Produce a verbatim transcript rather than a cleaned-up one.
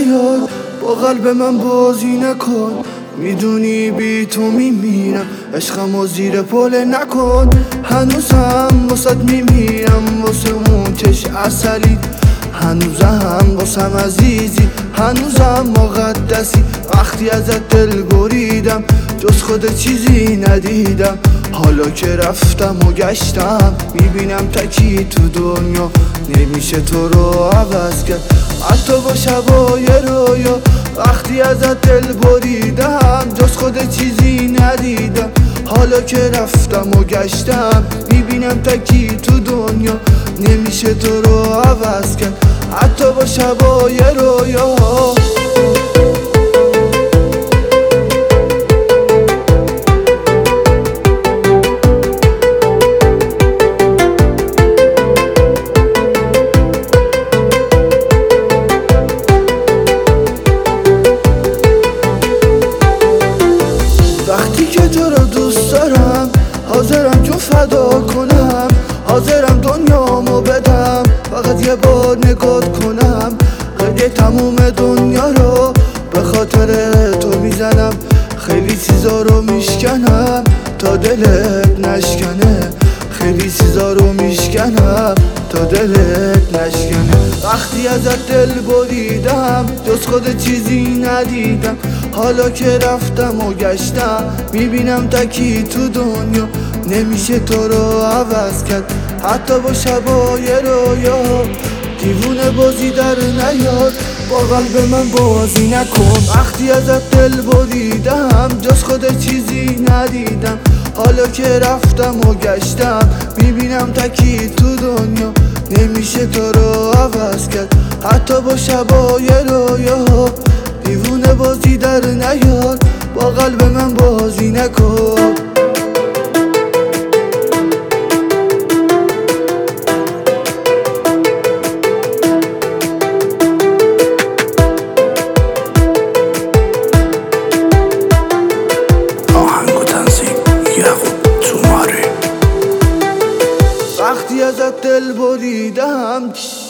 نیار، با قلب من بازی نکن. میدونی بی تو میمیرم، عشقمو زیر پل نکن. هنوزم واسد میمیرم، واسه اون چش عسلی. هنوزم واسم عزیزی، هنوزم مقدسی. وقتی ازت دل بریدم، جز خود چیزی ندیدم. حالا که رفتم و گشتم، میبینم تکی تو دنیا. نمیشه تو رو عوض کرد، حتی با شبای رویا. وقتی ازت دل بریدم، جز خود چیزی ندیدم. حالا که رفتم و گشتم، میبینم تکی تو دنیا. نمیشه تو رو عوض کرد، حتی با شبای رویا. وقتی که تو رو دوست دارم، حاضرم جو فدا کنم. حاضرم دنیامو بدم، فقط یه بار نگات کنم. قید تموم دنیا رو به خاطر تو میزنم. خیلی چیزا رو میشکنم تا دلت نشکنه. خیلی چیزا رو میشکنم تا دلت نشکنه. وقتی ازت دل بریدم، جز خود چیزی ندیدم. حالا که رفتم و گشتم، میبینم تکی تو دنیا. نمیشه تو رو عوض کرد، حتی با شبای رویا. دیوونه بازی در نیار، با قلب من بازی نکن. وقتی ازت دل بریدم، جز خود چیزی ندیدم. حالا که رفتم و گشتم، میبینم تکی تو دنیا. نمیشه تو رو عوض کرد، حتی با شبای رویا. دیوونه بازی در نیار، با قلب من بازی نکن. وقتی ازت دل بریدم